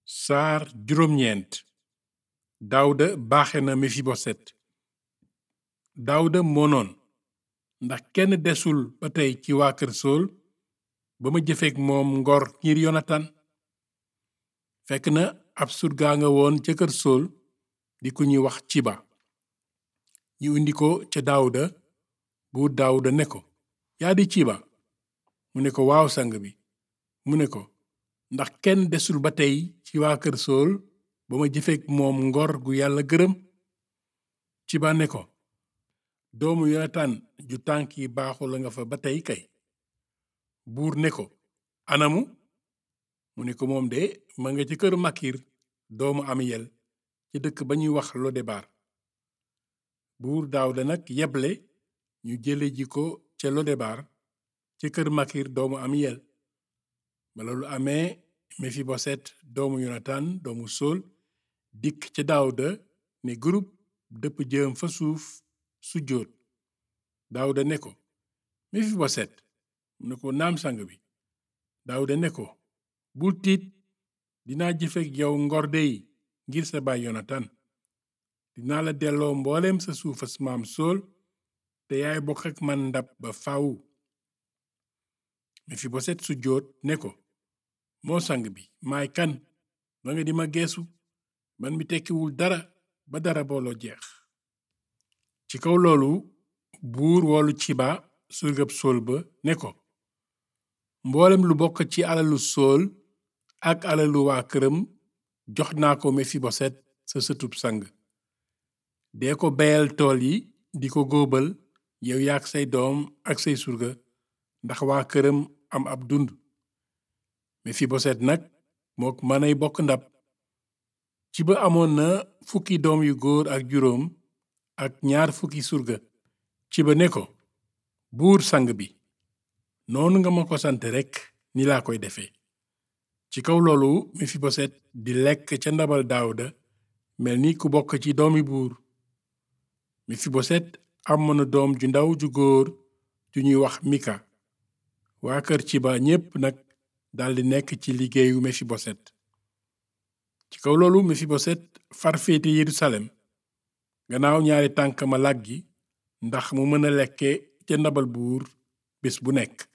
saar juróom-ñeent daawuda baaxe na mefiboset daawuda moonoon ndax kenn desul ba tey ci waa kër sool ba ma jëfeek moom ngor ngir yonatan fekk na ab surgaa nga woon ca kër sool di ku ñuy wax ciba ñu indi ko ca daawuda buur daawuda ne ko yaa di ciba mu ne ko waaw sang bi mu ne ko ndax kenn desul ba tey ci waa kër sool ba ma jëfeek moom ngor gu yàlla gërëm ciba ne ko doomu yonatan ju tànk yi baaxul la nga fa ba tey kay buur ne ko anamu mu ne ko moom de ma nga ca kër makir doomu amiyel ci dëkk ba ñuy wax lodebar buur daawuda nag yeble ñu jële ji ko ca lodebar ca kër makir doomu amiyel ba loolu amee mefiboset doomu yonatan doomu sool dikk ca daawuda ne gurub dëpp jëm fa suuf sujjóot daawuda ne ko mefiboset mu ne ko naam sang bi daawuda ne ko bul tiit dinaa jëfek yow ngor dey ngir sa baay yonatan dinaa la delloo mbooleem sa suufas maam sool te yaay bokk ak man ndab ba faw mefiboset sujjóot ne ko moo sang bi maay kan ba nga di ma geesu man mi tekkiwul dara ba dara booloo jeex ci kaw loolu buur woolu ciba surgab sool ba ne ko mboolem lu bokk ci alalu sool ak alalu waa këram jox naa ko mefiboset sa sëtub sang dee ko beyal tool yi di ko góobal yow yaak say doom ak say surga ndax waa këram am ab dund mefiboset nag mook manay bokk ndab ciba amoon na fukki doom yu góor ak juróom ak ñaar fukki surga ciba ne ko buur sang bi noonu nga ma ko sant rekk ni laa koy defee ci kaw loolu mefiboset di lekk ca ndabal daawuda mel ni ku bokk ci doomi buur mefiboset amoon na doom ju ndaw ju góor ju ñuy wax mika waa kër ciba ñépp nag daldi nekk ci liggéeyu mefiboset ci kaw loolu mefiboset far féete yerusalem gannaaw ñaari tànkama làggi ndax mu mën a lekke ca ndabal buur bés bu nekk